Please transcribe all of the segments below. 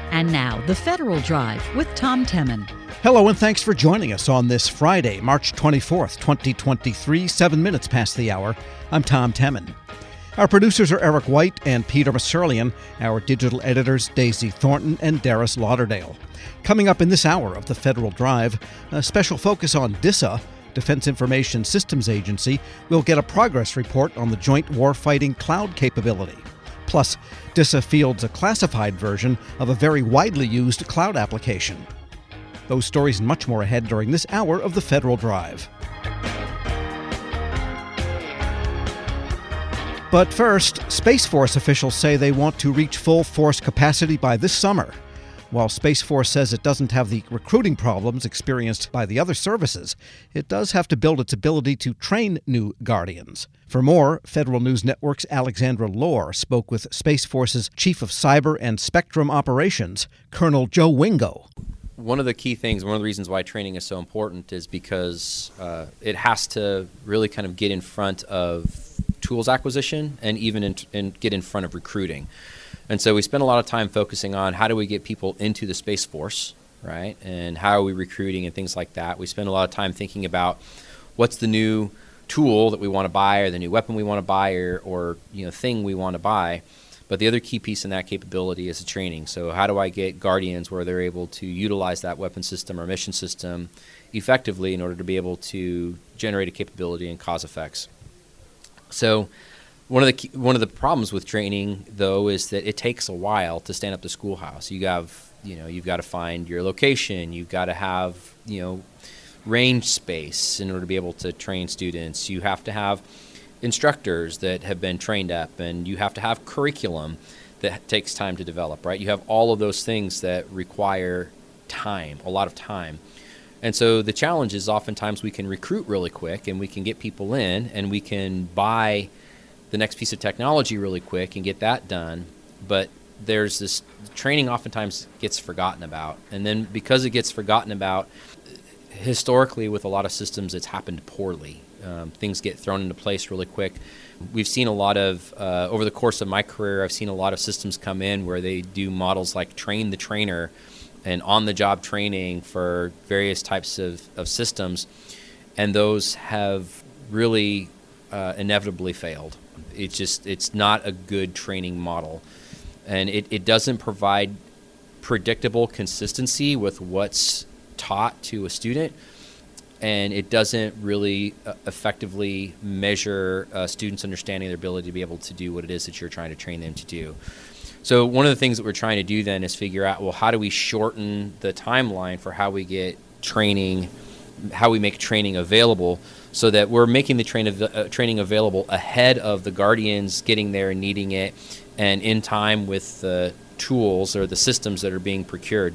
And now, The Federal Drive with Tom Temin. Hello and thanks for joining us on this Friday, March 24th, 2023, 7 minutes past the hour. I'm Tom Temin. Our producers are Eric White and Peter Masurlian. Our digital editors, Daisy Thornton and Darius Lauderdale. Coming up in this hour of The Federal Drive, a special focus on DISA, Defense Information Systems Agency, will get a progress report on the Joint Warfighting Cloud capability. Plus, DISA fields a classified version of a very widely used cloud application. Those stories and much more ahead during this hour of The Federal Drive. But first, Space Force officials say they want to reach full force capacity by this summer. While Space Force says it doesn't have the recruiting problems experienced by the other services, it does have to build its ability to train new Guardians. For more, Federal News Network's Alexandra Lohr spoke with Space Force's Chief of Cyber and Spectrum Operations, Colonel Joe Wingo. One of the key things, one of the reasons why training is so important is because it has to really kind of get in front of tools acquisition and even get in front of recruiting. And so we spend a lot of time focusing on how do we get people into the Space Force, right? And how are we recruiting and things like that. We spend a lot of time thinking about what's the new tool that we want to buy or the new weapon we want to buy or thing we want to buy. But the other key piece in that capability is the training. So how do I get Guardians where they're able to utilize that weapon system or mission system effectively in order to be able to generate a capability and cause effects? So one of the problems with training, though, is that it takes a while to stand up the schoolhouse. You've got to find your location. You've got to have, range space in order to be able to train students. You have to have instructors that have been trained up, and you have to have curriculum that takes time to develop, right? You have all of those things that require time, a lot of time. And so the challenge is oftentimes we can recruit really quick and we can get people in and we can buy the next piece of technology really quick and get that done. But there's this training oftentimes gets forgotten about. And then because it gets forgotten about, historically with a lot of systems, it's happened poorly. Things get thrown into place really quick. We've seen a lot of, over the course of my career, I've seen a lot of systems come in where they do models like train the trainer and on-the-job training for various types of systems. And those have really inevitably failed. It's not a good training model. And it doesn't provide predictable consistency with what's taught to a student. And it doesn't really effectively measure students' understanding their ability to be able to do what it is that you're trying to train them to do. So one of the things that we're trying to do then is figure out, well, how do we shorten the timeline for how we get training, how we make training available so that we're making the training available ahead of the Guardians getting there and needing it and in time with the tools or the systems that are being procured.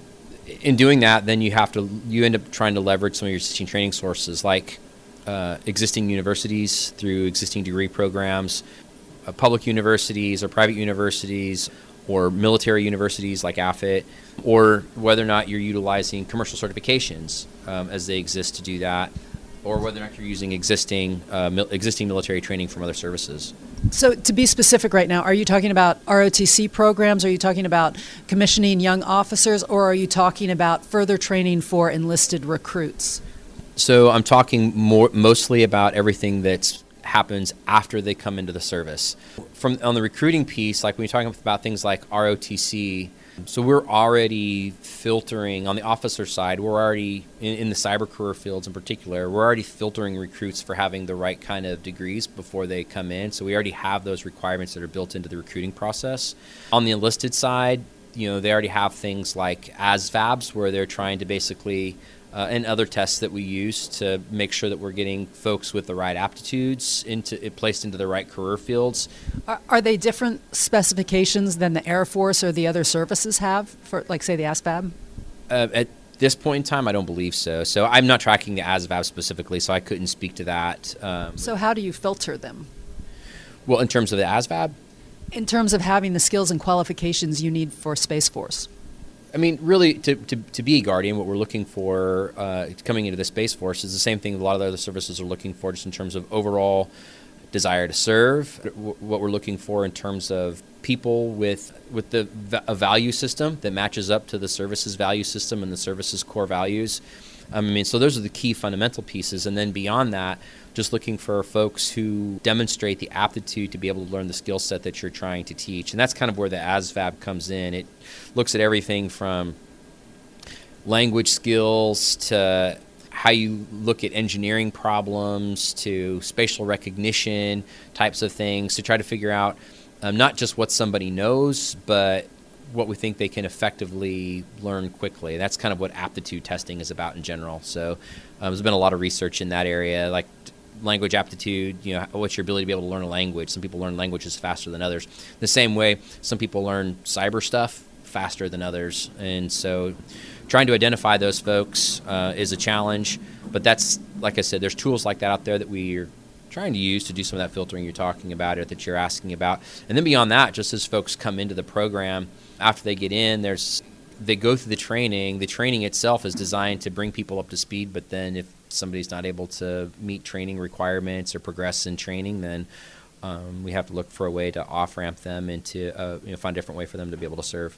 In doing that, then you end up trying to leverage some of your existing training sources like existing universities through existing degree programs, public universities or private universities or military universities like AFIT, or whether or not you're utilizing commercial certifications as they exist to do that, or whether or not you're using existing military training from other services. So to be specific right now, are you talking about ROTC programs? Are you talking about commissioning young officers? Or are you talking about further training for enlisted recruits? So I'm talking mostly about everything that happens after they come into the service. On the recruiting piece, like when you're talking about things like ROTC, so we're already filtering on the officer side. We're already in the cyber career fields in particular. We're already filtering recruits for having the right kind of degrees before they come in. So we already have those requirements that are built into the recruiting process. On the enlisted side, they already have things like ASVABs where they're trying to basically and other tests that we use to make sure that we're getting folks with the right aptitudes placed into the right career fields. Are they different specifications than the Air Force or the other services have for, like, say, the ASVAB? At this point in time, I don't believe so. So I'm not tracking the ASVAB specifically, so I couldn't speak to that. So how do you filter them? Well, in terms of the ASVAB? In terms of having the skills and qualifications you need for Space Force. I mean, really, to be a Guardian, what we're looking for coming into the Space Force is the same thing a lot of the other services are looking for, just in terms of overall desire to serve, what we're looking for in terms of people with a value system that matches up to the services value system and the services core values. So those are the key fundamental pieces. And then beyond that, just looking for folks who demonstrate the aptitude to be able to learn the skill set that you're trying to teach. And that's kind of where the ASVAB comes in. It looks at everything from language skills to how you look at engineering problems to spatial recognition types of things to try to figure out not just what somebody knows, but what we think they can effectively learn quickly. That's kind of what aptitude testing is about in general. So there's been a lot of research in that area, like language aptitude, what's your ability to be able to learn a language. Some people learn languages faster than others. The same way some people learn cyber stuff faster than others. And so trying to identify those folks is a challenge. But that's, like I said, there's tools like that out there that we're trying to use to do some of that filtering you're talking about or that you're asking about. And then beyond that, just as folks come into the program, after they get in, they go through the training. The training itself is designed to bring people up to speed, but then if somebody's not able to meet training requirements or progress in training, then we have to look for a way to off-ramp them and to find a different way for them to be able to serve.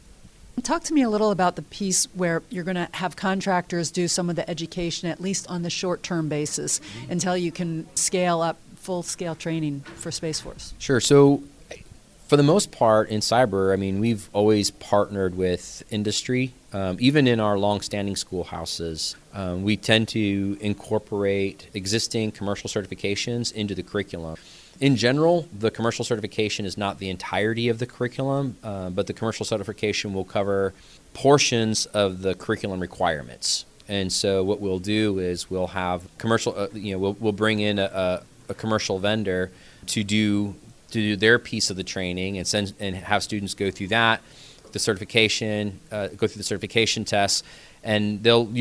Talk to me a little about the piece where you're going to have contractors do some of the education, at least on the short-term basis, until you can scale up full-scale training for Space Force. Sure. So for the most part in cyber, we've always partnered with industry. Even in our long-standing schoolhouses, we tend to incorporate existing commercial certifications into the curriculum. In general, the commercial certification is not the entirety of the curriculum, but the commercial certification will cover portions of the curriculum requirements. And so what we'll do is we'll have commercial, we'll bring in a commercial vendor to do their piece of the training and have students go through that, the certification, go through the certification tests, and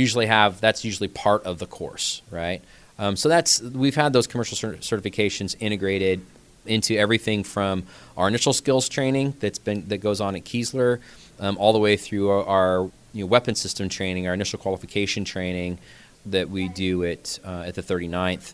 that's usually part of the course, right? So we've had those commercial certifications integrated into everything from our initial skills training that goes on at Keesler, all the way through our weapon system training, our initial qualification training that we do at the 39th,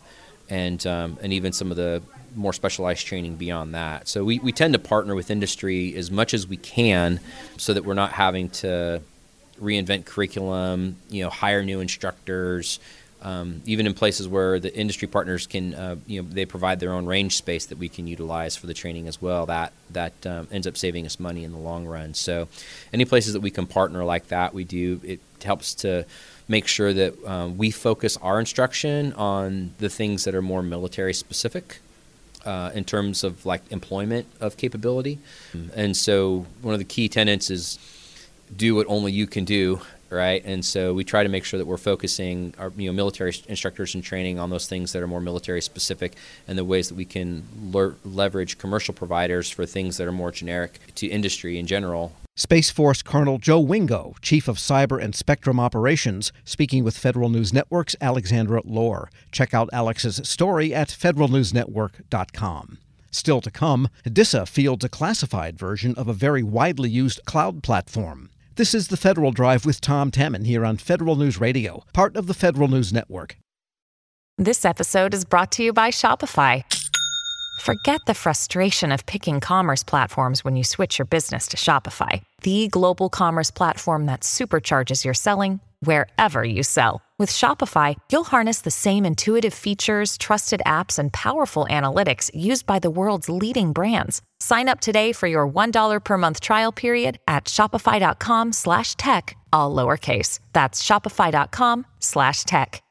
and even some of the more specialized training beyond that. So we tend to partner with industry as much as we can so that we're not having to reinvent curriculum, hire new instructors, even in places where the industry partners can, they provide their own range space that we can utilize for the training as well. That ends up saving us money in the long run. So any places that we can partner like that, we do. It helps to make sure that we focus our instruction on the things that are more military specific in terms of like employment of capability. And so one of the key tenets is do what only you can do. Right, and so we try to make sure that we're focusing our military instructors in training on those things that are more military specific, and the ways that we can leverage commercial providers for things that are more generic to industry in general. Space Force Colonel Joe Wingo, Chief of Cyber and Spectrum Operations, speaking with Federal News Network's Alexandra Lohr. Check out Alex's story at federalnewsnetwork.com. Still to come, DISA fields a classified version of a very widely used cloud platform. This is the Federal Drive with Tom Temin here on Federal News Radio, part of the Federal News Network. This episode is brought to you by Shopify. Forget the frustration of picking commerce platforms when you switch your business to Shopify, the global commerce platform that supercharges your selling wherever you sell. With Shopify, you'll harness the same intuitive features, trusted apps, and powerful analytics used by the world's leading brands. Sign up today for your $1 per month trial period at shopify.com/tech, all lowercase. That's shopify.com/tech.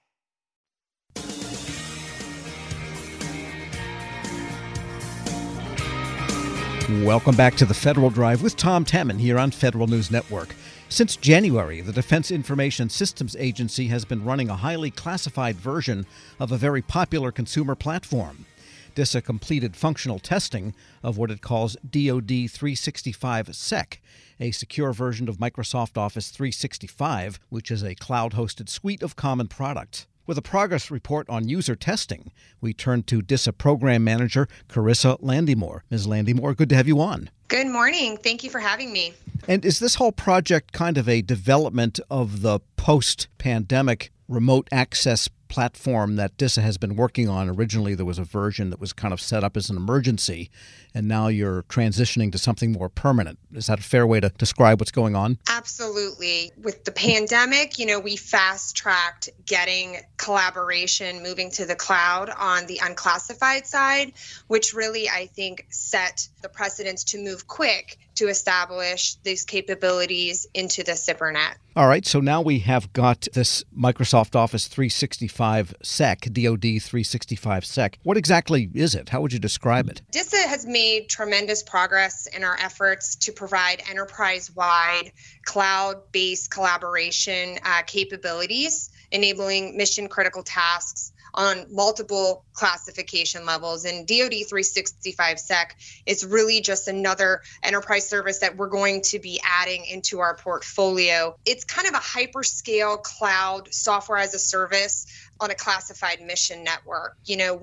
Welcome back to the Federal Drive with Tom Temin here on Federal News Network. Since January, the Defense Information Systems Agency has been running a highly classified version of a very popular consumer platform. DISA completed functional testing of what it calls DoD 365 SEC, a secure version of Microsoft Office 365, which is a cloud-hosted suite of common products. With a progress report on user testing, we turn to DISA Program Manager Carissa Landymore. Ms. Landymore, good to have you on. Good morning. Thank you for having me. And is this whole project kind of a development of the post-pandemic remote access platform that DISA has been working on. Originally, there was a version that was kind of set up as an emergency, and now you're transitioning to something more permanent. Is that a fair way to describe what's going on? Absolutely. With the pandemic, we fast-tracked getting collaboration moving to the cloud on the unclassified side, which really, I think, set the precedence to move quick to establish these capabilities into the SIPRNet. All right, so now we have got this Microsoft Office 365 SEC, DoD 365 SEC. What exactly is it? How would you describe it? DISA has made tremendous progress in our efforts to provide enterprise-wide cloud-based collaboration capabilities, enabling mission-critical tasks on multiple classification levels. And DoD 365 SEC is really just another enterprise service that we're going to be adding into our portfolio. It's kind of a hyperscale cloud software as a service on a classified mission network.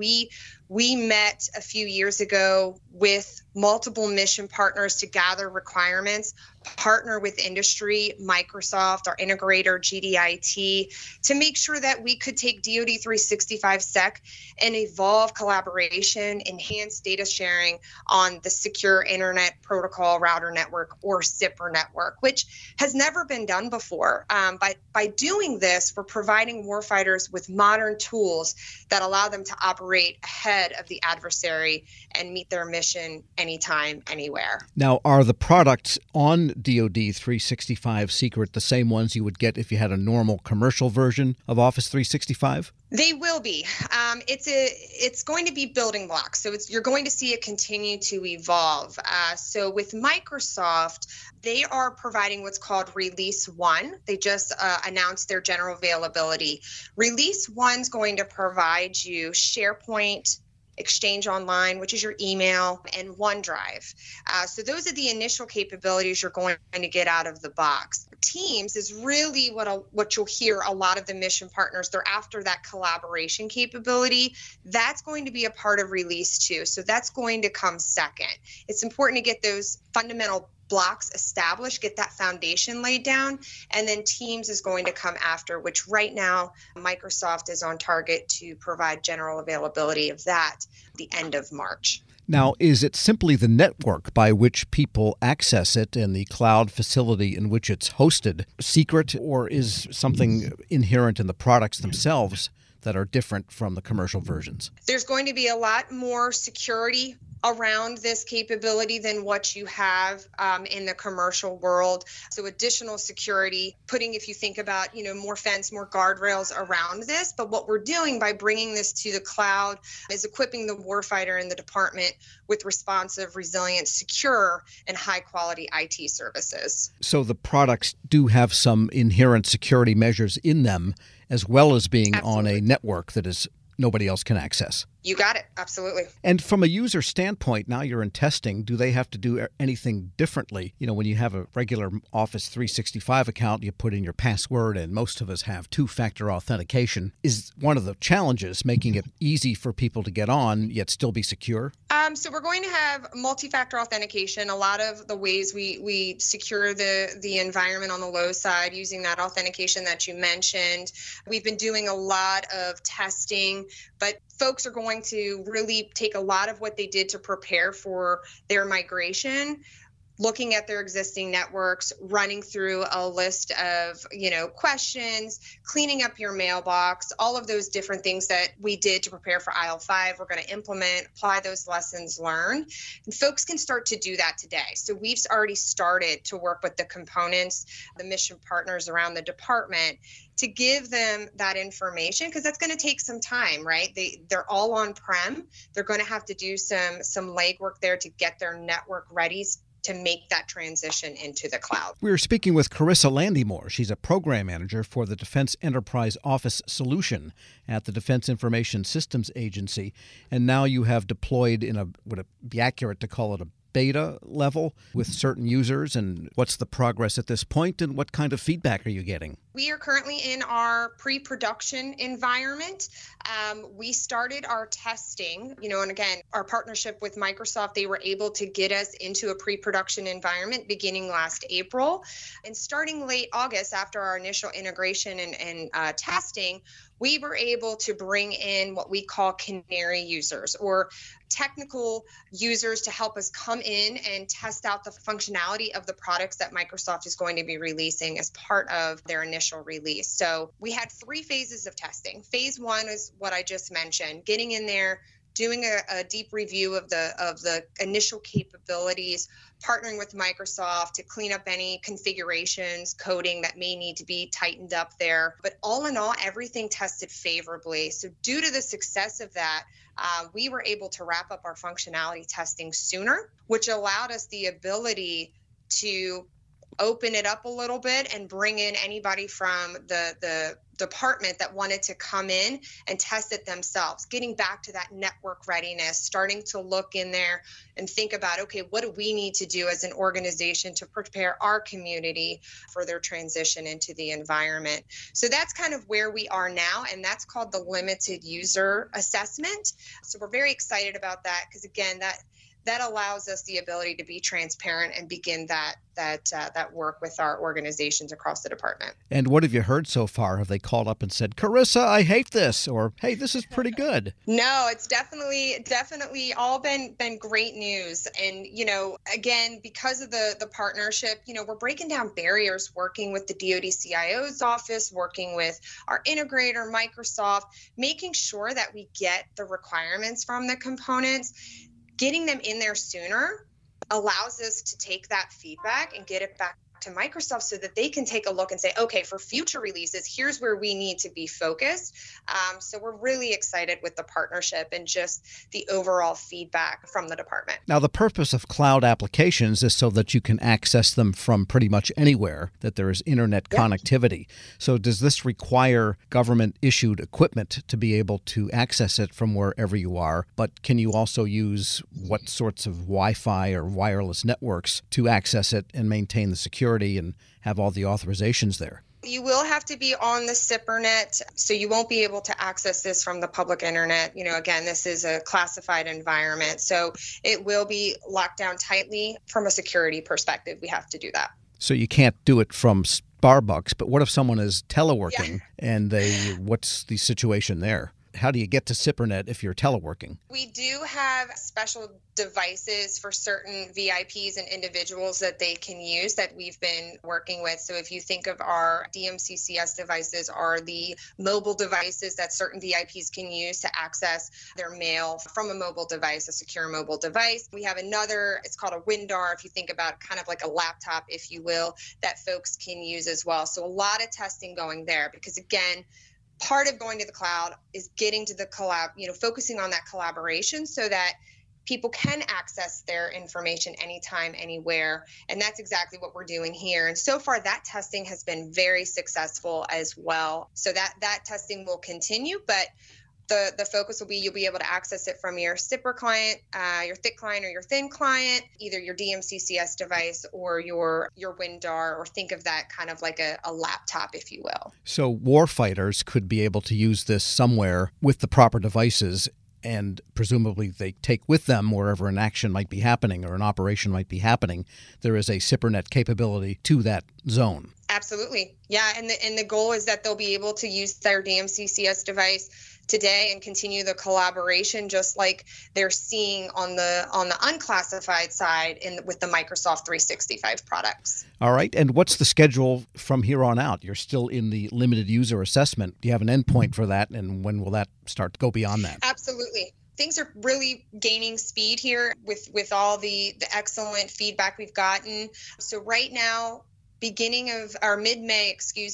We met a few years ago with multiple mission partners to gather requirements, partner with industry, Microsoft, our integrator, GDIT, to make sure that we could take DoD 365 SEC and evolve collaboration, enhance data sharing on the Secure Internet Protocol Router Network, or SIPR network, which has never been done before. By doing this, we're providing warfighters with modern tools that allow them to operate ahead of the adversary and meet their mission anytime, anywhere. Now, are the products on DoD 365 Secret the same ones you would get if you had a normal commercial version of Office 365? They will be. It's going to be building blocks. So you're going to see it continue to evolve. So with Microsoft, they are providing what's called Release 1. They just announced their general availability. Release 1 is going to provide you SharePoint, Exchange Online, which is your email, and OneDrive. So those are the initial capabilities you're going to get out of the box. Teams is really what you'll hear a lot of the mission partners, they're after that collaboration capability. That's going to be a part of Release 2. So that's going to come second. It's important to get those fundamental blocks established, get that foundation laid down, and then Teams is going to come after, which right now Microsoft is on target to provide general availability of that the end of March. Now, is it simply the network by which people access it and the cloud facility in which it's hosted secret, or is something inherent in the products themselves that are different from the commercial versions? There's going to be a lot more security around this capability than what you have in the commercial world. So additional security, if you think about, more fence, more guardrails around this. But what we're doing by bringing this to the cloud is equipping the warfighter and the department with responsive, resilient, secure, and high quality IT services. So the products do have some inherent security measures in them, as well as being Absolutely. On a network that is nobody else can access. You got it. Absolutely. And from a user standpoint, now you're in testing, do they have to do anything differently? When you have a regular Office 365 account, you put in your password, and most of us have two-factor authentication. Is one of the challenges making it easy for people to get on, yet still be secure? So we're going to have multi-factor authentication. A lot of the ways we secure the environment on the low side using that authentication that you mentioned. We've been doing a lot of testing, but folks are going to really take a lot of what they did to prepare for their migration, looking at their existing networks, running through a list of, questions, cleaning up your mailbox, all of those different things that we did to prepare for IL5. We're going to implement, apply those lessons learned. And folks can start to do that today. So we've already started to work with the components, the mission partners around the department, to give them that information, because that's going to take some time, right? They're all on-prem. They're going to have to do some legwork there to get their network ready to make that transition into the cloud. We were speaking with Carissa Landymore. She's a program manager for the Defense Enterprise Office Solution at the Defense Information Systems Agency. And now you have deployed would it be accurate to call it a beta level with certain users, and what's the progress at this point, and what kind of feedback are you getting? We are currently in our pre-production environment. We started our testing, and again, our partnership with Microsoft, they were able to get us into a pre-production environment beginning last April. And starting late August, after our initial integration and testing, we were able to bring in what we call canary users, or technical users, to help us come in and test out the functionality of the products that Microsoft is going to be releasing as part of their initial release. So we had 3 phases of testing. Phase 1 is what I just mentioned, getting in there, doing a deep review of the initial capabilities, partnering with Microsoft to clean up any configurations, coding that may need to be tightened up there. But all in all, everything tested favorably. So due to the success of that, we were able to wrap up our functionality testing sooner, which allowed us the ability to open it up a little bit and bring in anybody from the department that wanted to come in and test it themselves, getting back to that network readiness, starting to look in there and think about, okay, what do we need to do as an organization to prepare our community for their transition into the environment? So that's kind of where we are now, and that's called the limited user assessment. So we're very excited about that, because again, that allows us the ability to be transparent and begin that work with our organizations across the department. And what have you heard so far? Have they called up and said, Carissa, I hate this, or hey, this is pretty good? No, it's definitely all been great news. And, again, because of the partnership, we're breaking down barriers, working with the DoD CIO's office, working with our integrator, Microsoft, making sure that we get the requirements from the components. Getting them in there sooner allows us to take that feedback and get it back to Microsoft so that they can take a look and say, okay, for future releases, here's where we need to be focused. So we're really excited with the partnership and just the overall feedback from the department. Now, the purpose of cloud applications is so that you can access them from pretty much anywhere, that there is internet connectivity. So does this require government-issued equipment to be able to access it from wherever you are? But can you also use what sorts of Wi-Fi or wireless networks to access it and maintain the security and have all the authorizations there? You will have to be on the SIPRNet, so you won't be able to access this from the public internet. Again, this is a classified environment, so it will be locked down tightly from a security perspective. We have to do that. So you can't do it from Starbucks, but what if someone is teleworking and what's the situation there? How do you get to SIPRNet if you're teleworking? We do have special devices for certain VIPs and individuals that they can use that we've been working with. So if you think of our DMCCS devices, are the mobile devices that certain VIPs can use to access their mail from a mobile device, a secure mobile device. We have another, it's called a WinDAR, if you think about kind of like a laptop, if you will, that folks can use as well. So a lot of testing going there, because again, part of going to the cloud is getting to the focusing on that collaboration so that people can access their information anytime, anywhere. And that's exactly what we're doing here. And so far, that testing has been very successful as well. So that testing will continue, but the focus will be you'll be able to access it from your SIPR client, your thick client or your thin client, either your DMCCS device or your WinDAR, or think of that kind of like a laptop, if you will. So warfighters could be able to use this somewhere with the proper devices, and presumably they take with them wherever an action might be happening or an operation might be happening. There is a SIPRNet capability to that zone. Absolutely. Yeah, and the goal is that they'll be able to use their DMCCS device today and continue the collaboration just like they're seeing on the unclassified side with the Microsoft 365 products. All right. And what's the schedule from here on out? You're still in the limited user assessment. Do you have an endpoint for that? And when will that start to go beyond that? Absolutely. Things are really gaining speed here with all the excellent feedback we've gotten. So right now, beginning of our mid-May,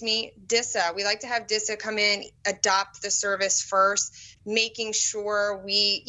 DISA. We like to have DISA come in, adopt the service first, making sure we,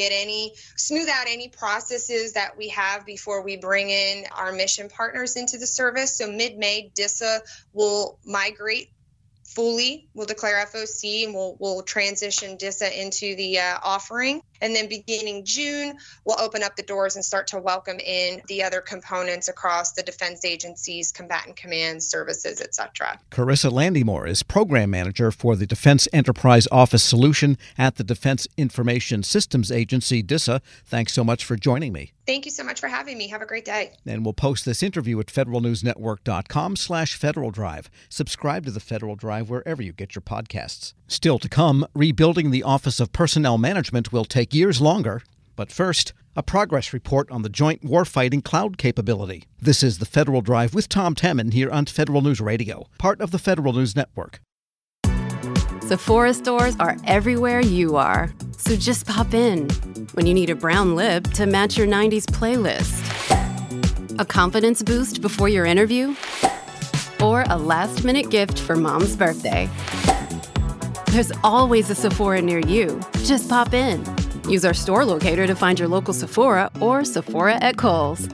smooth out any processes that we have before we bring in our mission partners into the service. So mid-May, DISA will migrate fully. We'll declare FOC and we'll transition DISA into the offering. And then beginning June, we'll open up the doors and start to welcome in the other components across the defense agencies, combatant commands, services, etc. Carissa Landymore is Program Manager for the Defense Enterprise Office Solution at the Defense Information Systems Agency, DISA. Thanks so much for joining me. Thank you so much for having me. Have a great day. And we'll post this interview at federalnewsnetwork.com/Federal Drive. Subscribe to the Federal Drive wherever you get your podcasts. Still to come, rebuilding the Office of Personnel Management will take years longer. But first, a progress report on the Joint Warfighting Cloud capability. This is the Federal Drive with Tom Temin here on Federal News Radio, part of the Federal News Network. Sephora stores are everywhere you are. So just pop in when you need a brown lip to match your 90s playlist, a confidence boost before your interview, or a last-minute gift for mom's birthday. There's always a Sephora near you. Just pop in. Use our store locator to find your local Sephora or Sephora at Kohl's.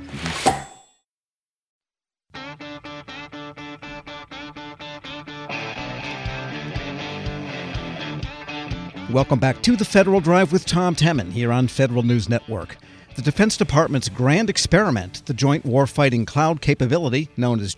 Welcome back to the Federal Drive with Tom Temin here on Federal News Network. The Defense Department's grand experiment, the Joint Warfighting Cloud capability, known as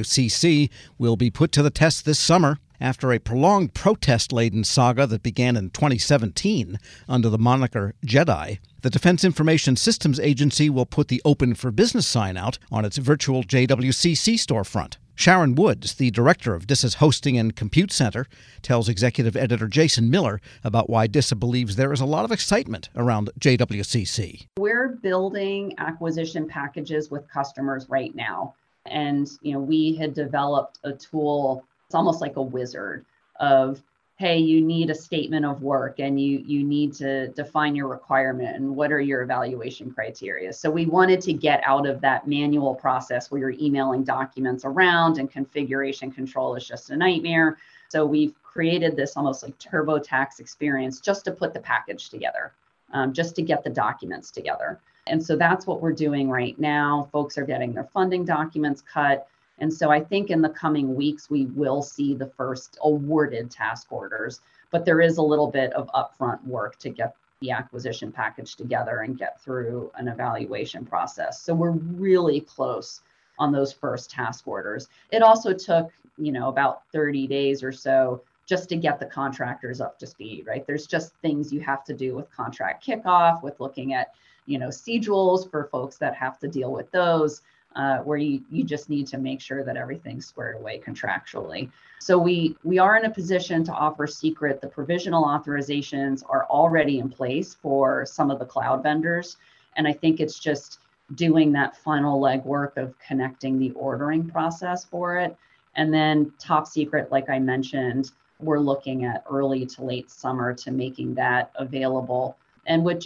JWCC, will be put to the test this summer. After a prolonged protest-laden saga that began in 2017 under the moniker JEDI, the Defense Information Systems Agency will put the Open for Business sign out on its virtual JWCC storefront. Sharon Woods, the director of DISA's Hosting and Compute Center, tells executive editor Jason Miller about why DISA believes there is a lot of excitement around JWCC. We're building acquisition packages with customers right now. And, we had developed a tool, it's almost like a wizard of, hey, you need a statement of work and you need to define your requirement and what are your evaluation criteria. So we wanted to get out of that manual process where you're emailing documents around and configuration control is just a nightmare. So we've created this almost like TurboTax experience just to put the package together, just to get the documents together. And so that's what we're doing right now. Folks are getting their funding documents cut. And so I think in the coming weeks, we will see the first awarded task orders, but there is a little bit of upfront work to get the acquisition package together and get through an evaluation process. So we're really close on those first task orders. It also took, about 30 days or so just to get the contractors up to speed, right? There's just things you have to do with contract kickoff, with looking at, schedules for folks that have to deal with those. Where you just need to make sure that everything's squared away contractually. So we are in a position to offer secret. The provisional authorizations are already in place for some of the cloud vendors. And I think it's just doing that final legwork of connecting the ordering process for it. And then top secret, like I mentioned, we're looking at early to late summer to making that available. And with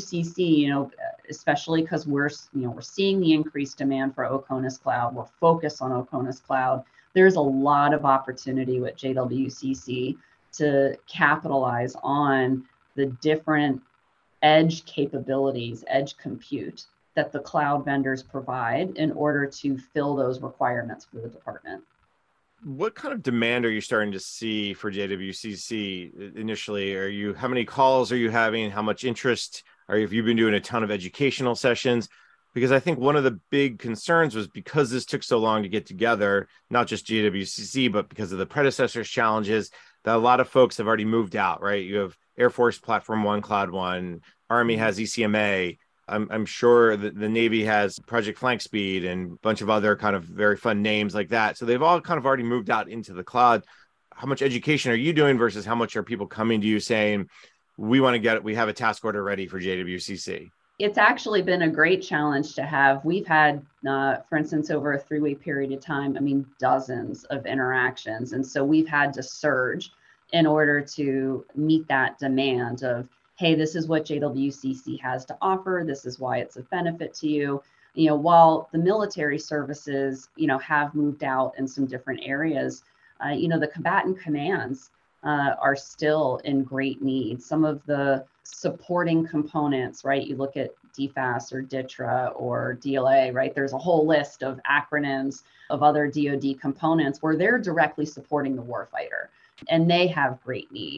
JWCC, especially because we're seeing the increased demand for OCONUS Cloud, we're focused on OCONUS Cloud. There's a lot of opportunity with JWCC to capitalize on the different edge capabilities, edge compute that the cloud vendors provide in order to fill those requirements for the department. What kind of demand are you starting to see for JWCC initially? How many calls are you having? How much interest? Have you been doing a ton of educational sessions? Because I think one of the big concerns was because this took so long to get together, not just JWCC, but because of the predecessor's challenges, that a lot of folks have already moved out, right? You have Air Force Platform One, Cloud One, Army has ECMA. I'm sure the Navy has Project Flank Speed and a bunch of other kind of very fun names like that. So they've all kind of already moved out into the cloud. How much education are you doing versus how much are people coming to you saying, we have a task order ready for JWCC? It's actually been a great challenge to have. We've had, for instance, over a 3-week period of time, dozens of interactions. And so we've had to surge in order to meet that demand of, hey, this is what JWCC has to offer. This is why it's a benefit to you. While the military services, have moved out in some different areas, the combatant commands are still in great need. Some of the supporting components, right? You look at DFAS or DTRA or DLA, right? There's a whole list of acronyms of other DoD components where they're directly supporting the warfighter, and they have great need.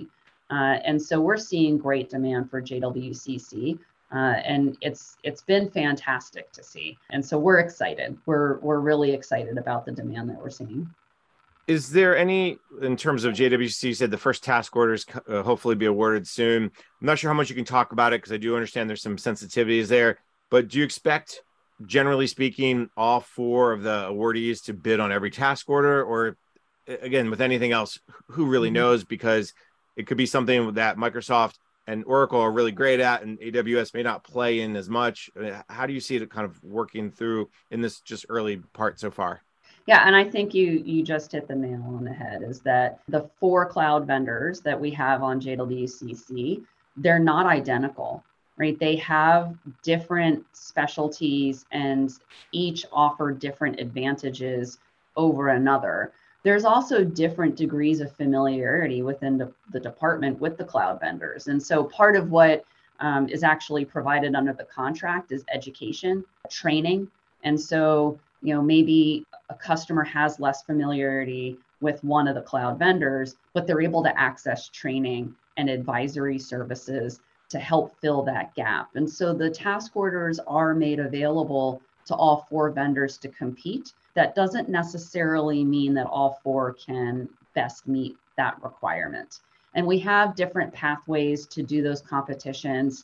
And so we're seeing great demand for JWCC. And it's been fantastic to see. And so we're excited. We're really excited about the demand that we're seeing. Is there any, in terms of JWC, you said the first task orders hopefully be awarded soon. I'm not sure how much you can talk about it because I do understand there's some sensitivities there. But do you expect, generally speaking, all 4 of the awardees to bid on every task order? Or again, with anything else, who really knows? Because it could be something that Microsoft and Oracle are really great at, and AWS may not play in as much. How do you see it kind of working through in this just early part so far? Yeah, and I think you just hit the nail on the head, is that the 4 cloud vendors that we have on JWCC, they're not identical, right? They have different specialties and each offer different advantages over another. There's also different degrees of familiarity within the department with the cloud vendors. And so part of what is actually provided under the contract is education, training. And so, maybe a customer has less familiarity with one of the cloud vendors, but they're able to access training and advisory services to help fill that gap. And so the task orders are made available to all 4 vendors to compete. That doesn't necessarily mean that all 4 can best meet that requirement. And we have different pathways to do those competitions.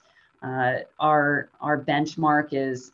Our benchmark is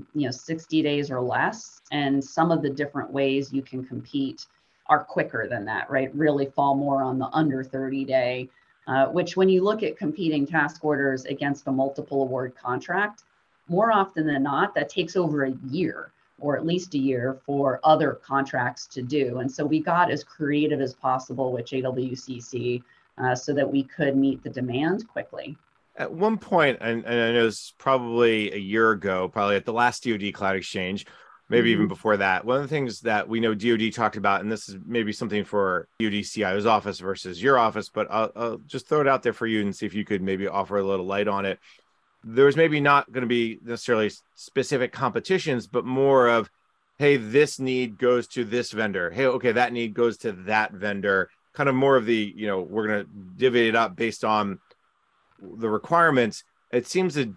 60 days or less, and some of the different ways you can compete are quicker than that, right? Really fall more on the under 30-day, which when you look at competing task orders against a multiple award contract, more often than not, that takes over a year or at least a year for other contracts to do. And so we got as creative as possible with JWCC so that we could meet the demand quickly. At one point, and I know it's probably a year ago, probably at the last DoD Cloud Exchange, maybe even before that, one of the things that we know DoD talked about, and this is maybe something for DoD CIO's office versus your office, but I'll just throw it out there for you and see if you could maybe offer a little light on it. There's maybe not going to be necessarily specific competitions, but more of, hey, this need goes to this vendor. Hey, okay, that need goes to that vendor. Kind of more of the, we're going to divvy it up based on the requirements. It seems that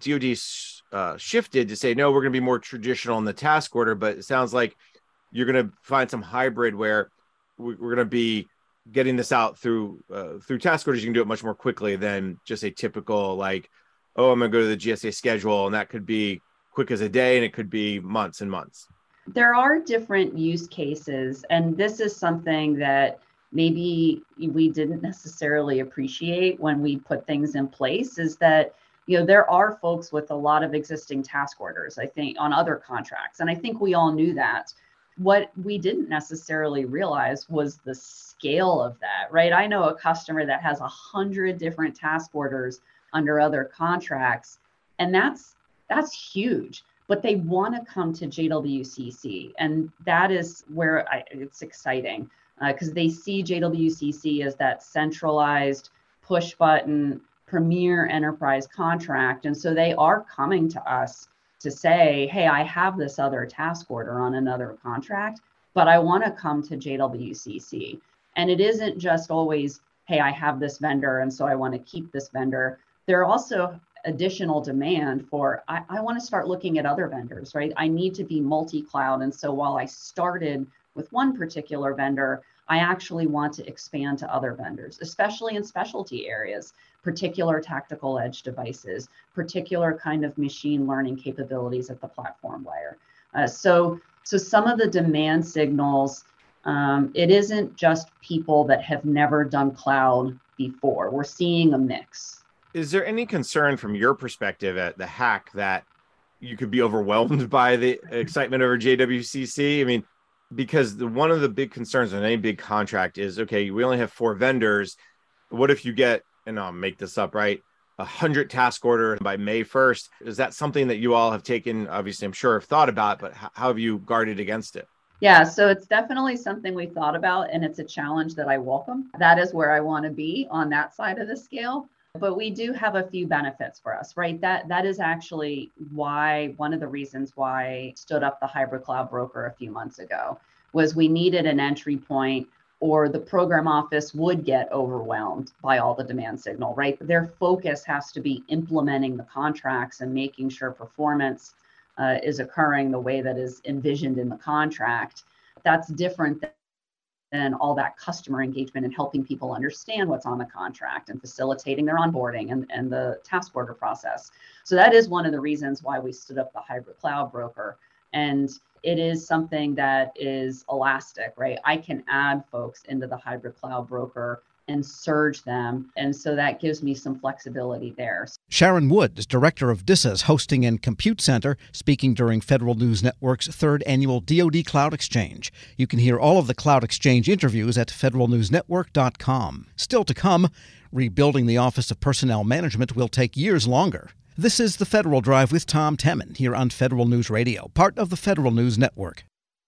DoD shifted to say, no, we're going to be more traditional in the task order, but it sounds like you're going to find some hybrid where we're going to be getting this out through task orders. You can do it much more quickly than just a typical, like, oh, I'm going to go to the GSA schedule, and that could be quick as a day, and it could be months and months. There are different use cases, and this is something that maybe we didn't necessarily appreciate when we put things in place, is that there are folks with a lot of existing task orders, I think, on other contracts. And I think we all knew that. What we didn't necessarily realize was the scale of that, right? I know a customer that has 100 different task orders under other contracts, and that's huge. But they want to come to JWCC, and that is where it's exciting because they see JWCC as that centralized push button premier enterprise contract. And so they are coming to us to say, hey, I have this other task order on another contract, but I want to come to JWCC. And it isn't just always, hey, I have this vendor, and so I want to keep this vendor. There are also additional demand for, I want to start looking at other vendors, right? I need to be multi-cloud. And so while I started with one particular vendor, I actually want to expand to other vendors, especially in specialty areas, particular tactical edge devices, particular kind of machine learning capabilities at the platform layer. So some of the demand signals, it isn't just people that have never done cloud before. We're seeing a mix. Is there any concern from your perspective at the hack that you could be overwhelmed by the excitement over JWCC? I mean, because one of the big concerns on any big contract is, okay, we only have 4 vendors. What if you get, and I'll make this up, right, 100 task orders by May 1st? Is that something that you all have taken, obviously, I'm sure have thought about, but how have you guarded against it? Yeah, so it's definitely something we thought about, and it's a challenge that I welcome. That is where I want to be on that side of the scale. But we do have a few benefits for us, right? That is actually why, one of the reasons why I stood up the hybrid cloud broker a few months ago, was we needed an entry point or the program office would get overwhelmed by all the demand signal, right? Their focus has to be implementing the contracts and making sure performance is occurring the way that is envisioned in the contract. That's different than all that customer engagement and helping people understand what's on the contract and facilitating their onboarding and the task order process. So that is one of the reasons why we stood up the hybrid cloud broker. And it is something that is elastic, right? I can add folks into the hybrid cloud broker and surge them. And so that gives me some flexibility there. Sharon Wood is director of DISA's Hosting and Compute Center, speaking during Federal News Network's third annual DoD Cloud Exchange. You can hear all of the Cloud Exchange interviews at federalnewsnetwork.com. Still to come, rebuilding the Office of Personnel Management will take years longer. This is the Federal Drive with Tom Temin here on Federal News Radio, part of the Federal News Network.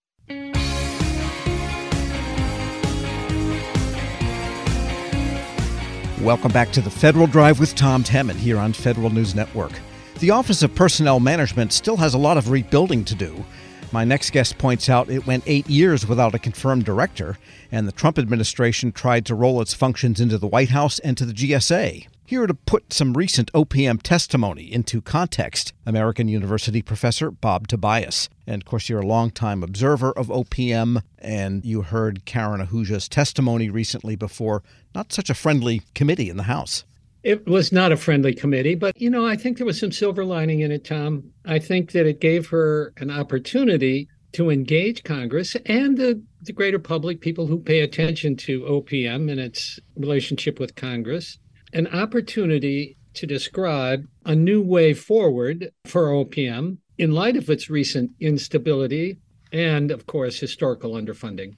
Welcome back to the Federal Drive with Tom Temin here on Federal News Network. The Office of Personnel Management still has a lot of rebuilding to do. My next guest points out it went 8 years without a confirmed director, and the Trump administration tried to roll its functions into the White House and to the GSA. Here to put some recent OPM testimony into context, American University professor Bob Tobias. And of course, you're a longtime observer of OPM, and you heard Karen Ahuja's testimony recently before not such a friendly committee in the House. It was not a friendly committee, but, I think there was some silver lining in it, Tom. I think that it gave her an opportunity to engage Congress and the greater public, people who pay attention to OPM and its relationship with Congress, an opportunity to describe a new way forward for OPM in light of its recent instability and, of course, historical underfunding.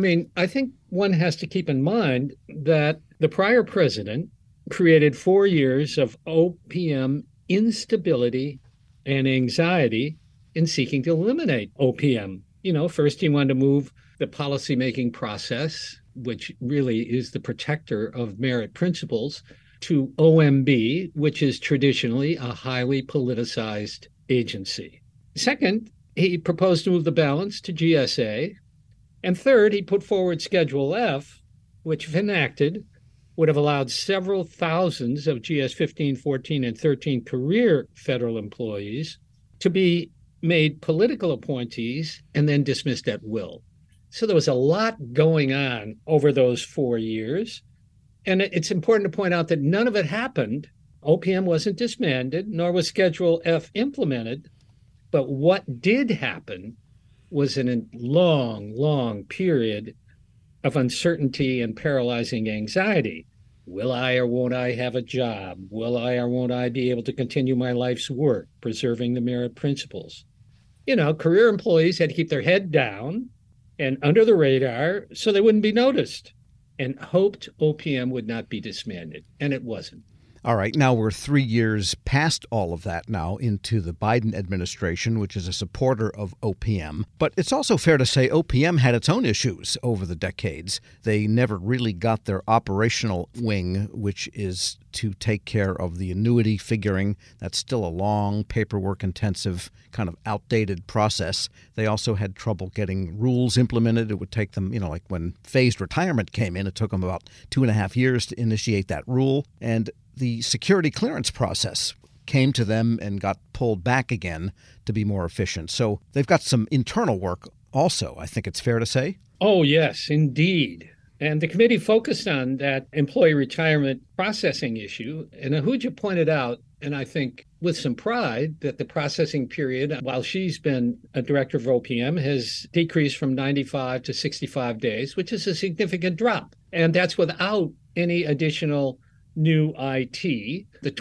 I think one has to keep in mind that the prior president created 4 years of OPM instability and anxiety in seeking to eliminate OPM. First he wanted to move the policymaking process, which really is the protector of merit principles, to OMB, which is traditionally a highly politicized agency. Second, he proposed to move the balance to GSA. And third, he put forward Schedule F, which, if enacted, would have allowed several thousands of GS 15, 14, and 13 career federal employees to be made political appointees and then dismissed at will. So there was a lot going on over those 4 years. And it's important to point out that none of it happened. OPM wasn't disbanded, nor was Schedule F implemented. But what did happen was in a long, long period of uncertainty and paralyzing anxiety. Will I or won't I have a job? Will I or won't I be able to continue my life's work, preserving the merit principles? Career employees had to keep their head down and under the radar so they wouldn't be noticed, and hoped OPM would not be disbanded, and it wasn't. All right, now we're 3 years past all of that now into the Biden administration, which is a supporter of OPM. But it's also fair to say OPM had its own issues over the decades. They never really got their operational wing, which is to take care of the annuity figuring. That's still a long, paperwork-intensive, kind of outdated process. They also had trouble getting rules implemented. It would take them, like when phased retirement came in, it took them about 2.5 years to initiate that rule. And the security clearance process came to them and got pulled back again to be more efficient. So they've got some internal work also, I think it's fair to say. Oh, yes, indeed. And the committee focused on that employee retirement processing issue. And Ahuja pointed out, and I think with some pride, that the processing period, while she's been a director of OPM, has decreased from 95 to 65 days, which is a significant drop. And that's without any additional new IT. The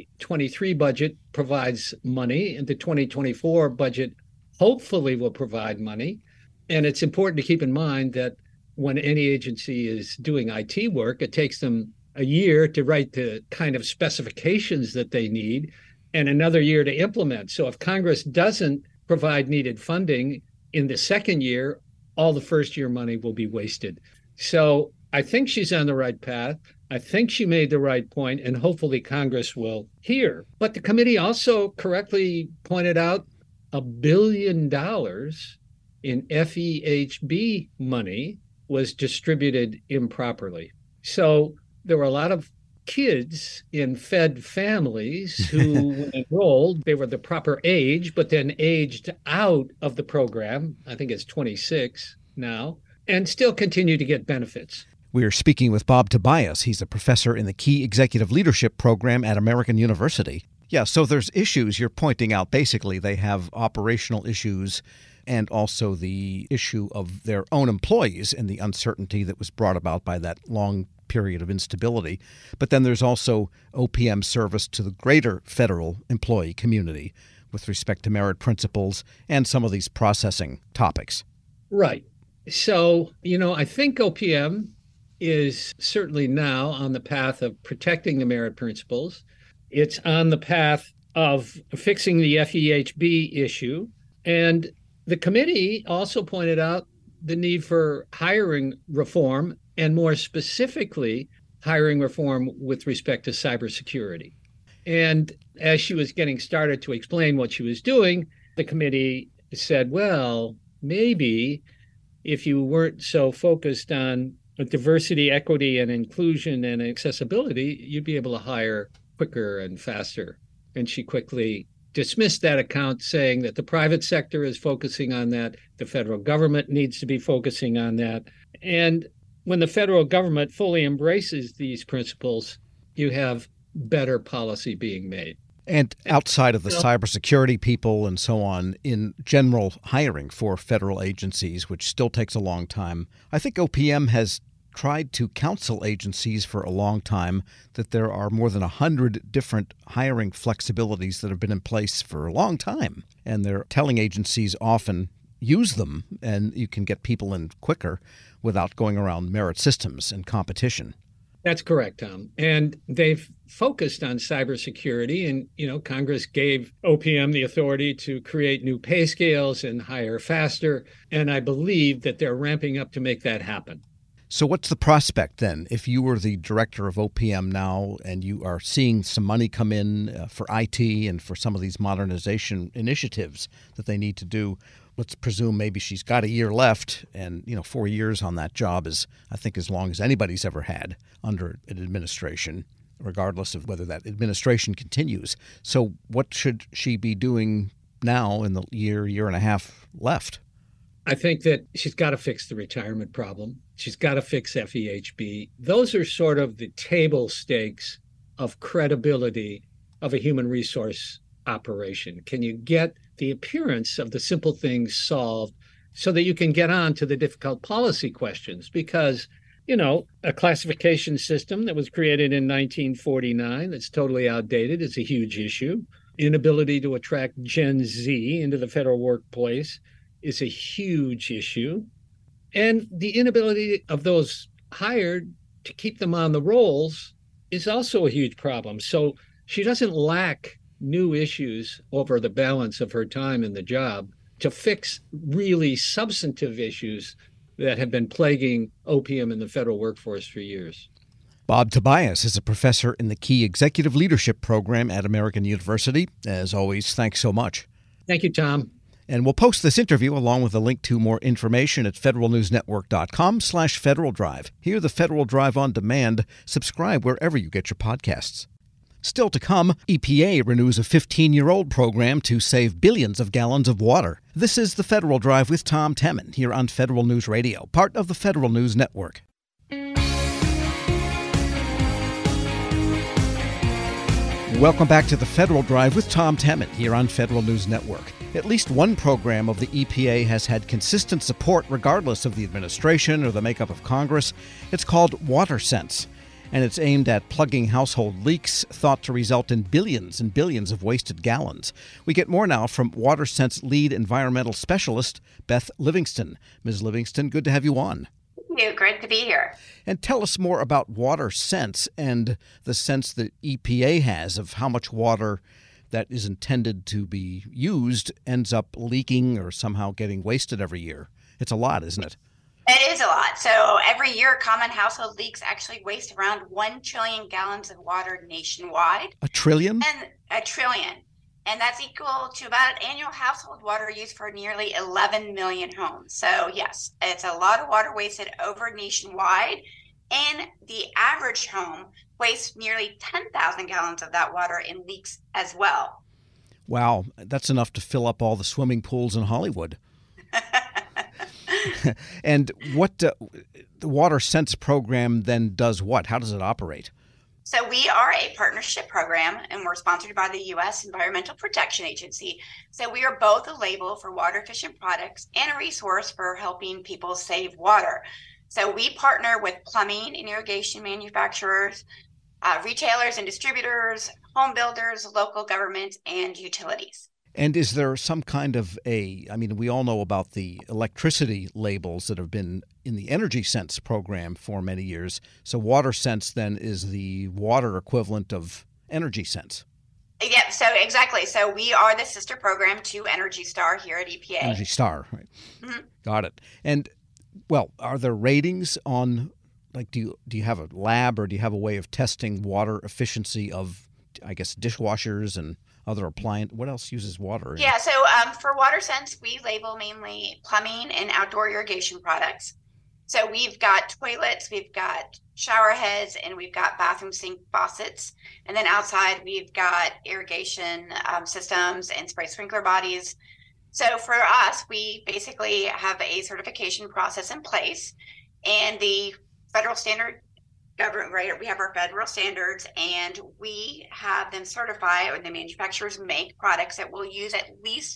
2023 budget provides money, and the 2024 budget hopefully will provide money. And it's important to keep in mind that when any agency is doing IT work, it takes them a year to write the kind of specifications that they need and another year to implement. So if Congress doesn't provide needed funding in the second year, all the first year money will be wasted. So I think she's on the right path. I think she made the right point, and hopefully Congress will hear. But the committee also correctly pointed out $1 billion in FEHB money was distributed improperly. So there were a lot of kids in fed families who when enrolled, they were the proper age, but then aged out of the program. I think it's 26 now, and still continue to get benefits. We are speaking with Bob Tobias. He's a professor in the Key Executive Leadership Program at American University. Yeah, so there's issues you're pointing out. Basically, they have operational issues and also the issue of their own employees and the uncertainty that was brought about by that long period of instability. But then there's also OPM service to the greater federal employee community with respect to merit principles and some of these processing topics. Right. So, I think OPM is certainly now on the path of protecting the merit principles. It's on the path of fixing the FEHB issue. And the committee also pointed out the need for hiring reform, and more specifically, hiring reform with respect to cybersecurity. And as she was getting started to explain what she was doing, the committee said, well, maybe if you weren't so focused on diversity, equity, and inclusion and accessibility, you'd be able to hire quicker and faster. And she quickly dismissed that account, saying that the private sector is focusing on that. The federal government needs to be focusing on that. And when the federal government fully embraces these principles, you have better policy being made. And outside of the cybersecurity people and so on, in general hiring for federal agencies, which still takes a long time, I think OPM has tried to counsel agencies for a long time that there are more than 100 different hiring flexibilities that have been in place for a long time. And they're telling agencies often use them and you can get people in quicker without going around merit systems and competition. That's correct, Tom. And they've focused on cybersecurity. And, Congress gave OPM the authority to create new pay scales and hire faster. And I believe that they're ramping up to make that happen. So what's the prospect then? If you were the director of OPM now and you are seeing some money come in for IT and for some of these modernization initiatives that they need to do, let's presume maybe she's got a year left, and 4 years on that job is, I think, as long as anybody's ever had under an administration, regardless of whether that administration continues. So what should she be doing now in the year and a half left? I think that she's got to fix the retirement problem. She's got to fix FEHB. Those are sort of the table stakes of credibility of a human resource operation. Can you get the appearance of the simple things solved so that you can get on to the difficult policy questions? Because, a classification system that was created in 1949 that's totally outdated is a huge issue. Inability to attract Gen Z into the federal workplace is a huge issue. And the inability of those hired to keep them on the rolls is also a huge problem. So she doesn't lack new issues over the balance of her time in the job to fix really substantive issues that have been plaguing OPM in the federal workforce for years. Bob Tobias is a professor in the Key Executive Leadership Program at American University. As always, thanks so much. Thank you, Tom. And we'll post this interview along with a link to more information at federalnewsnetwork.com/Federal Drive. Hear the Federal Drive on demand. Subscribe wherever you get your podcasts. Still to come, EPA renews a 15-year-old program to save billions of gallons of water. This is the Federal Drive with Tom Temin here on Federal News Radio, part of the Federal News Network. Welcome back to the Federal Drive with Tom Temin here on Federal News Network. At least one program of the EPA has had consistent support regardless of the administration or the makeup of Congress. It's called WaterSense, and it's aimed at plugging household leaks thought to result in billions and billions of wasted gallons. We get more now from WaterSense lead environmental specialist, Beth Livingston. Ms. Livingston, good to have you on. Thank you. Great to be here. And tell us more about WaterSense and the sense that EPA has of how much water that is intended to be used ends up leaking or somehow getting wasted every year. It's a lot, isn't it? It is a lot. So every year, common household leaks actually waste around 1 trillion gallons of water nationwide. A trillion? And a trillion. And that's equal to about annual household water use for nearly 11 million homes. So yes, it's a lot of water wasted over nationwide. And the average home wastes nearly 10,000 gallons of that water in leaks as well. Wow, that's enough to fill up all the swimming pools in Hollywood. And what the Water Sense program then does what? How does it operate? So we are a partnership program, and we're sponsored by the U.S. Environmental Protection Agency. So we are both a label for water efficient products and a resource for helping people save water. So we partner with plumbing and irrigation manufacturers, retailers and distributors, home builders, local governments, and utilities. And is there some kind of we all know about the electricity labels that have been in the Energy Sense program for many years. So Water Sense then is the water equivalent of Energy Sense. Yeah, so exactly. So we are the sister program to Energy Star here at EPA. Energy Star, right. Mm-hmm. Got it. And, well, are there ratings on, like, do you have a lab or do you have a way of testing water efficiency of, I guess, dishwashers and other appliance? What else uses water? Yeah, so for Water Sense, we label mainly plumbing and outdoor irrigation products. So we've got toilets, we've got shower heads, and we've got bathroom sink faucets. And then outside, we've got irrigation systems and spray sprinkler bodies. So for us, we basically have a certification process in place, and the federal standard government, right? We have our federal standards, and we have them certify, or the manufacturers make products that will use at least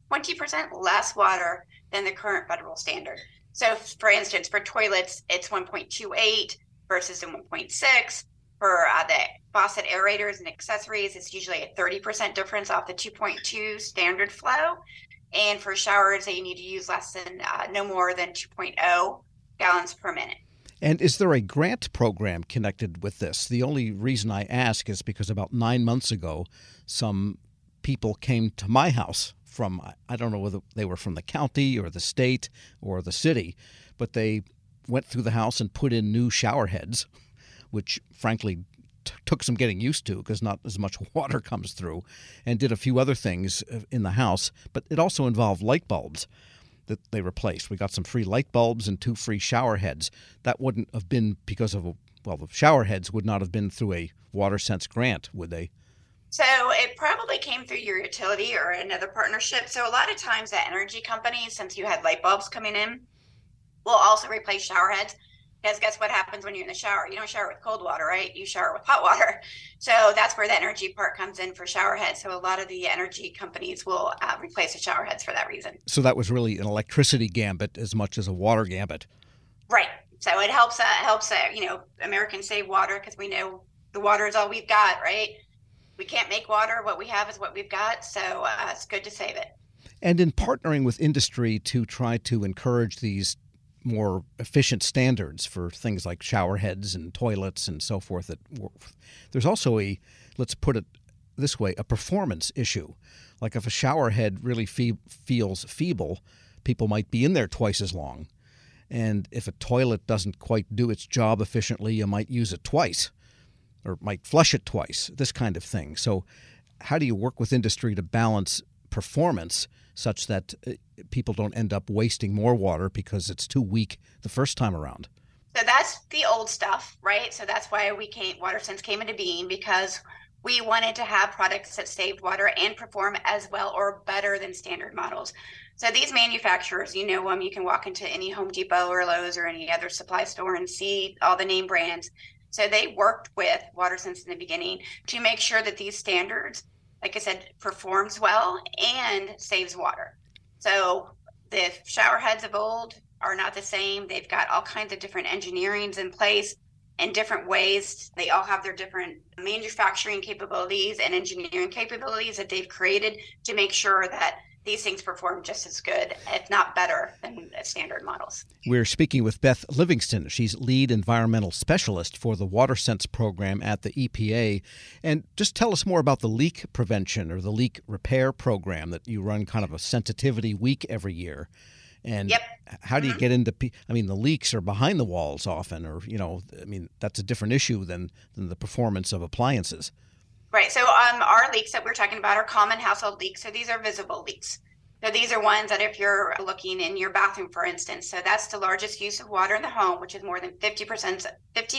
20% less water than the current federal standard. So for instance, for toilets, it's 1.28 versus a 1.6. For the faucet aerators and accessories, it's usually a 30% difference off the 2.2 standard flow. And for showers, they need to use less than, no more than 2.0 gallons per minute. And is there a grant program connected with this? The only reason I ask is because about 9 months ago, some people came to my house from, I don't know whether they were from the county or the state or the city, but they went through the house and put in new shower heads, which frankly took some getting used to because not as much water comes through, and did a few other things in the house. But it also involved light bulbs that they replaced. We got some free light bulbs and 2 free shower heads. That wouldn't have been because of, the shower heads would not have been through a Water Sense grant, would they? So it probably came through your utility or another partnership. So a lot of times the energy companies, since you had light bulbs coming in, will also replace shower heads. Because guess what happens when you're in the shower? You don't shower with cold water, right? You shower with hot water. So that's where the energy part comes in for shower heads. So a lot of the energy companies will replace the shower heads for that reason. So that was really an electricity gambit as much as a water gambit. Right. So it helps Americans save water because we know the water is all we've got, right? We can't make water. What we have is what we've got. So it's good to save it. And in partnering with industry to try to encourage these more efficient standards for things like shower heads and toilets and so forth, there's also let's put it this way, a performance issue. Like if a shower head really feels feeble, people might be in there twice as long. And if a toilet doesn't quite do its job efficiently, you might use it twice or might flush it twice, this kind of thing. So how do you work with industry to balance performance such that people don't end up wasting more water because it's too weak the first time around? So that's the old stuff, right? So that's why Water Sense came into being, because we wanted to have products that saved water and perform as well or better than standard models. So these manufacturers, you can walk into any Home Depot or Lowe's or any other supply store and see all the name brands. So they worked with Water Sense in the beginning to make sure that these standards, like I said, performs well and saves water. So the shower heads of old are not the same. They've got all kinds of different engineerings in place and different ways. They all have their different manufacturing capabilities and engineering capabilities that they've created to make sure that these things perform just as good, if not better, than standard models. We're speaking with Beth Livingston. She's lead environmental specialist for the Water Sense program at the EPA. And just tell us more about the leak prevention or the leak repair program that you run kind of a sensitivity week every year. And yep. How do you get into, the leaks are behind the walls often, or, that's a different issue than the performance of appliances. Right. So our leaks that we're talking about are common household leaks. So these are visible leaks. So these are ones that if you're looking in your bathroom, for instance, so that's the largest use of water in the home, which is more than 50%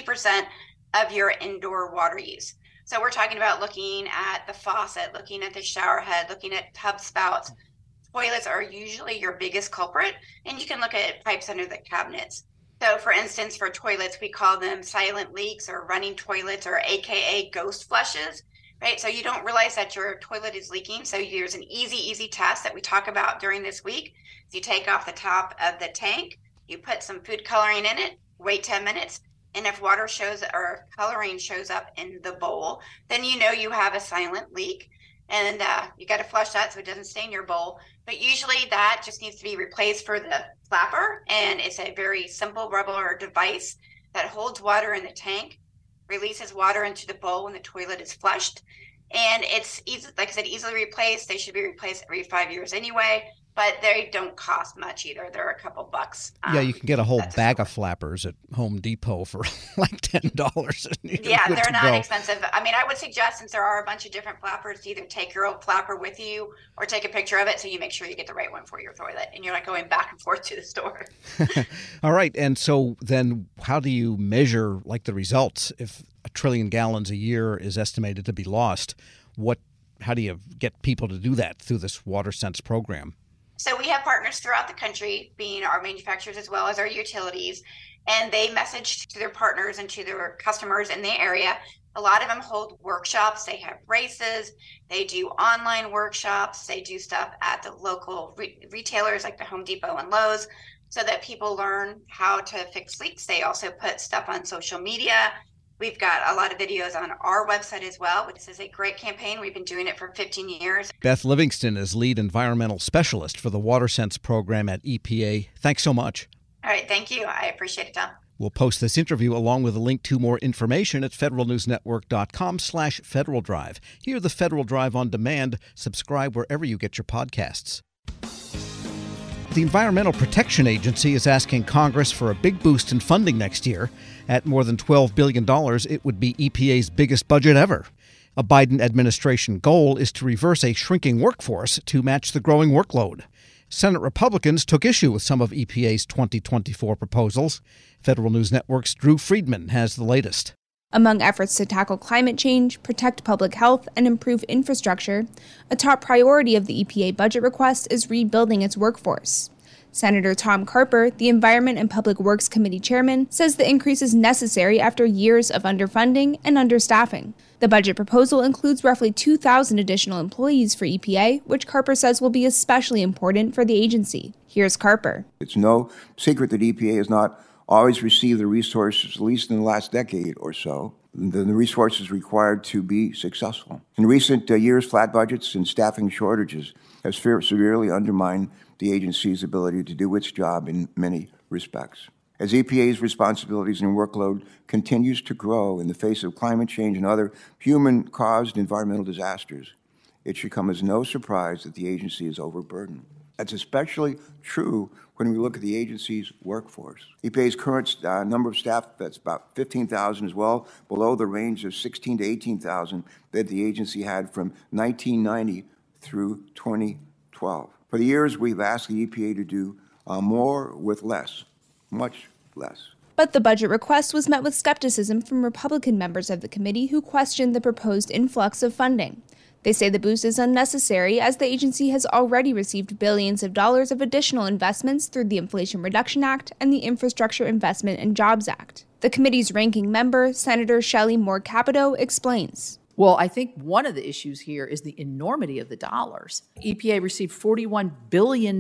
of your indoor water use. So we're talking about looking at the faucet, looking at the shower head, looking at tub spouts. Toilets are usually your biggest culprit, and you can look at pipes under the cabinets. So for instance, for toilets, we call them silent leaks or running toilets, or AKA ghost flushes. Right, so you don't realize that your toilet is leaking. So there's an easy test that we talk about during this week. So you take off the top of the tank, you put some food coloring in it, wait 10 minutes, and if water shows or coloring shows up in the bowl, then you know you have a silent leak, and you got to flush that so it doesn't stain your bowl. But usually that just needs to be replaced for the flapper, and it's a very simple rubber device that holds water in the tank, releases water into the bowl when the toilet is flushed. And it's easy, like I said, easily replaced. They should be replaced every 5 years anyway, but they don't cost much either. They're a couple bucks. Yeah, you can get a whole bag of flappers at Home Depot for like $10. Yeah, they're not expensive. I mean, I would suggest, since there are a bunch of different flappers, to either take your old flapper with you or take a picture of it so you make sure you get the right one for your toilet and you're not going back and forth to the store. All right. And so then how do you measure like the results? If 1 trillion gallons a year is estimated to be lost, how do you get people to do that through this WaterSense program? So we have partners throughout the country, being our manufacturers as well as our utilities, and they message to their partners and to their customers in the area. A lot of them hold workshops. They have races. They do online workshops. They do stuff at the local retailers like the Home Depot and Lowe's so that people learn how to fix leaks. They also put stuff on social media. We've got a lot of videos on our website as well, which is a great campaign. We've been doing it for 15 years. Beth Livingston is lead environmental specialist for the WaterSense program at EPA. Thanks so much. All right. Thank you. I appreciate it, Tom. We'll post this interview along with a link to more information at federalnewsnetwork.com/Federal Drive. Hear the Federal Drive on demand. Subscribe wherever you get your podcasts. The Environmental Protection Agency is asking Congress for a big boost in funding next year. At more than $12 billion, it would be EPA's biggest budget ever. A Biden administration goal is to reverse a shrinking workforce to match the growing workload. Senate Republicans took issue with some of EPA's 2024 proposals. Federal News Network's Drew Friedman has the latest. Among efforts to tackle climate change, protect public health, and improve infrastructure, a top priority of the EPA budget request is rebuilding its workforce. Senator Tom Carper, the Environment and Public Works Committee chairman, says the increase is necessary after years of underfunding and understaffing. The budget proposal includes roughly 2,000 additional employees for EPA, which Carper says will be especially important for the agency. Here's Carper. It's no secret that EPA has not always received the resources, at least in the last decade or so, the resources required to be successful. In recent years, flat budgets and staffing shortages have severely undermined the agency's ability to do its job in many respects. As EPA's responsibilities and workload continues to grow in the face of climate change and other human-caused environmental disasters, it should come as no surprise that the agency is overburdened. That's especially true when we look at the agency's workforce. EPA's current number of staff, that's about 15,000, is well below the range of 16,000 to 18,000 that the agency had from 1990 through 2012. For the years, we've asked the EPA to do more with less, much less. But the budget request was met with skepticism from Republican members of the committee who questioned the proposed influx of funding. They say the boost is unnecessary as the agency has already received billions of dollars of additional investments through the Inflation Reduction Act and the Infrastructure Investment and Jobs Act. The committee's ranking member, Senator Shelley Moore Capito, explains. Well, I think one of the issues here is the enormity of the dollars. EPA received $41 billion,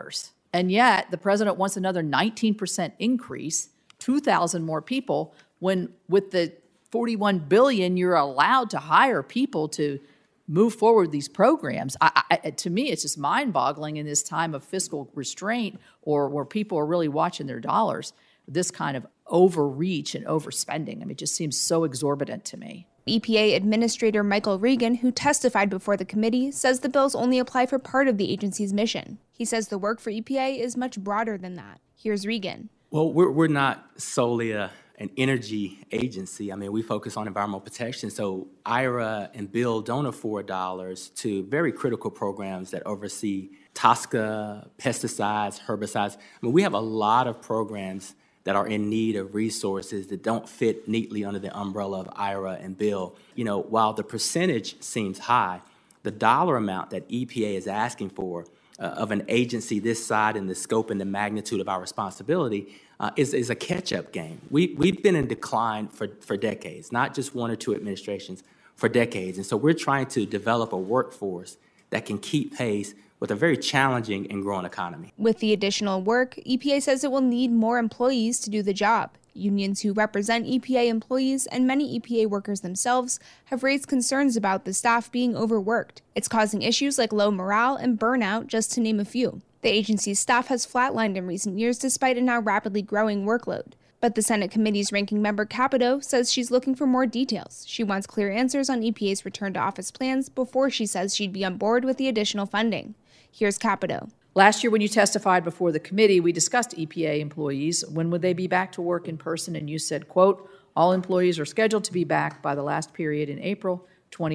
and yet the president wants another 19% increase, 2,000 more people, when with the $41 billion, you're allowed to hire people to move forward these programs. To me, it's just mind-boggling in this time of fiscal restraint or where people are really watching their dollars, this kind of overreach and overspending. I mean, it just seems so exorbitant to me. EPA Administrator Michael Regan, who testified before the committee, says the bills only apply for part of the agency's mission. He says the work for EPA is much broader than that. Here's Regan. Well, we're not solely a an energy agency. I mean, we focus on environmental protection. So IRA and Bill don't afford dollars to very critical programs that oversee TSCA, pesticides, herbicides. I mean, we have a lot of programs that are in need of resources that don't fit neatly under the umbrella of IRA and Bill. You know, while the percentage seems high, the dollar amount that EPA is asking for of an agency this size and the scope and the magnitude of our responsibility is a catch-up game. We've been in decline for decades, not just one or two administrations, for decades. And so we're trying to develop a workforce that can keep pace with a very challenging and growing economy. With the additional work, EPA says it will need more employees to do the job. Unions who represent EPA employees and many EPA workers themselves have raised concerns about the staff being overworked. It's causing issues like low morale and burnout, just to name a few. The agency's staff has flatlined in recent years despite a now rapidly growing workload. But the Senate committee's ranking member Capito says she's looking for more details. She wants clear answers on EPA's return to office plans before she says she'd be on board with the additional funding. Here's Capito. Last year, when you testified before the committee, we discussed EPA employees. When would they be back to work in person? And you said, quote, all employees are scheduled to be back by the last period in April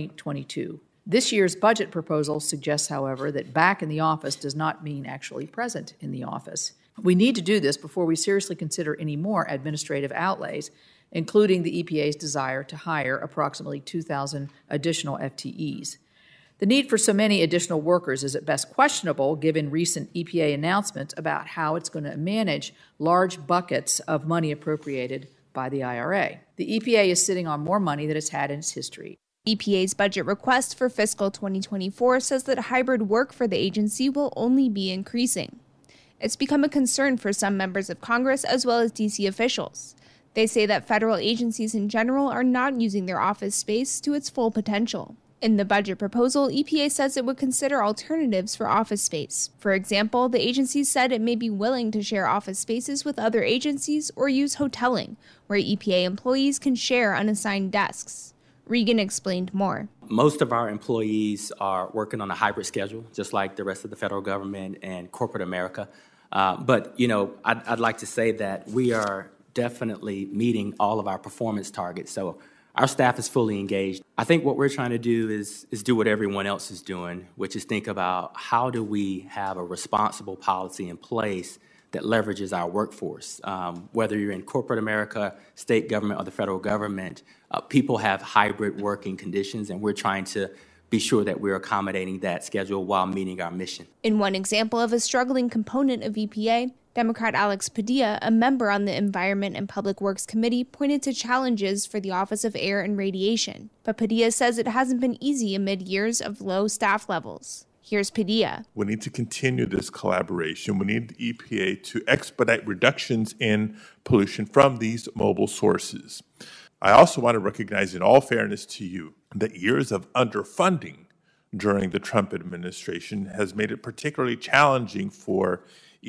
2022. This year's budget proposal suggests, however, that back in the office does not mean actually present in the office. We need to do this before we seriously consider any more administrative outlays, including the EPA's desire to hire approximately 2,000 additional FTEs. The need for so many additional workers is at best questionable, given recent EPA announcements about how it's going to manage large buckets of money appropriated by the IRA. The EPA is sitting on more money than it's had in its history. EPA's budget request for fiscal 2024 says that hybrid work for the agency will only be increasing. It's become a concern for some members of Congress as well as D.C. officials. They say that federal agencies in general are not using their office space to its full potential. In the budget proposal, EPA says it would consider alternatives for office space. For example, the agency said it may be willing to share office spaces with other agencies or use hoteling, where EPA employees can share unassigned desks. Regan explained more. Most of our employees are working on a hybrid schedule, just like the rest of the federal government and corporate America. But, you know, I'd like to say that we are definitely meeting all of our performance targets. So our staff is fully engaged. I think what we're trying to do is do what everyone else is doing, which is think about how do we have a responsible policy in place that leverages our workforce. Whether you're in corporate America, state government, or the federal government, people have hybrid working conditions, and we're trying to be sure that we're accommodating that schedule while meeting our mission. In one example of a struggling component of EPA, Democrat Alex Padilla, a member on the Environment and Public Works Committee, pointed to challenges for the Office of Air and Radiation. But Padilla says it hasn't been easy amid years of low staff levels. Here's Padilla. We need to continue this collaboration. We need the EPA to expedite reductions in pollution from these mobile sources. I also want to recognize, in all fairness to you, that years of underfunding during the Trump administration has made it particularly challenging for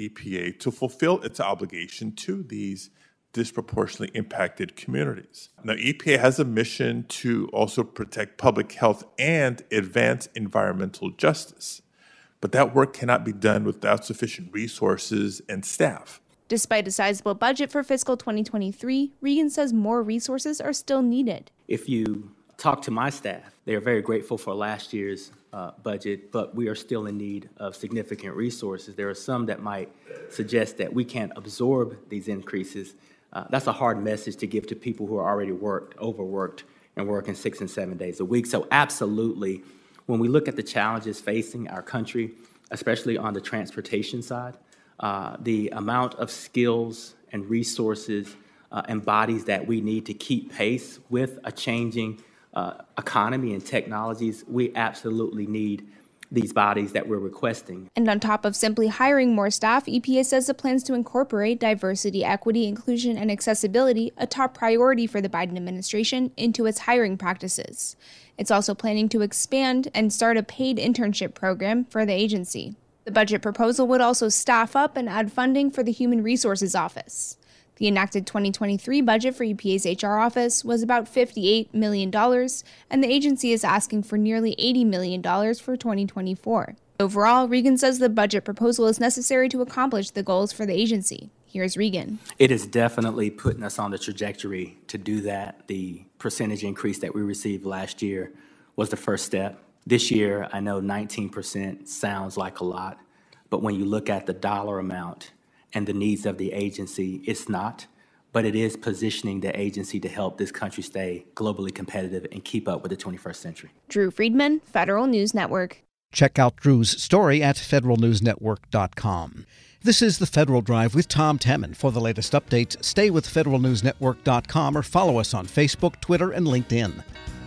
EPA to fulfill its obligation to these disproportionately impacted communities. Now, EPA has a mission to also protect public health and advance environmental justice, but that work cannot be done without sufficient resources and staff. Despite a sizable budget for fiscal 2023, Regan says more resources are still needed. If you talk to my staff, they are very grateful for last year's budget, but we are still in need of significant resources. There are some that might suggest that we can't absorb these increases. That's a hard message to give to people who are already overworked, and working 6 and 7 days a week. So absolutely, when we look at the challenges facing our country, especially on the transportation side, the amount of skills and resources and bodies that we need to keep pace with a changing economy and technologies, we absolutely need these bodies that we're requesting. And on top of simply hiring more staff, EPA says it plans to incorporate diversity, equity, inclusion, and accessibility, a top priority for the Biden administration, into its hiring practices. It's also planning to expand and start a paid internship program for the agency. The budget proposal would also staff up and add funding for the Human Resources Office. The enacted 2023 budget for EPA's HR office was about $58 million, and the agency is asking for nearly $80 million for 2024. Overall, Regan says the budget proposal is necessary to accomplish the goals for the agency. Here's Regan. It is definitely putting us on the trajectory to do that. The percentage increase that we received last year was the first step. This year, I know 19% sounds like a lot, but when you look at the dollar amount and the needs of the agency, it's not. But it is positioning the agency to help this country stay globally competitive and keep up with the 21st century. Drew Friedman, Federal News Network. Check out Drew's story at federalnewsnetwork.com. This is the Federal Drive with Tom Temin. For the latest updates, stay with federalnewsnetwork.com or follow us on Facebook, Twitter, and LinkedIn.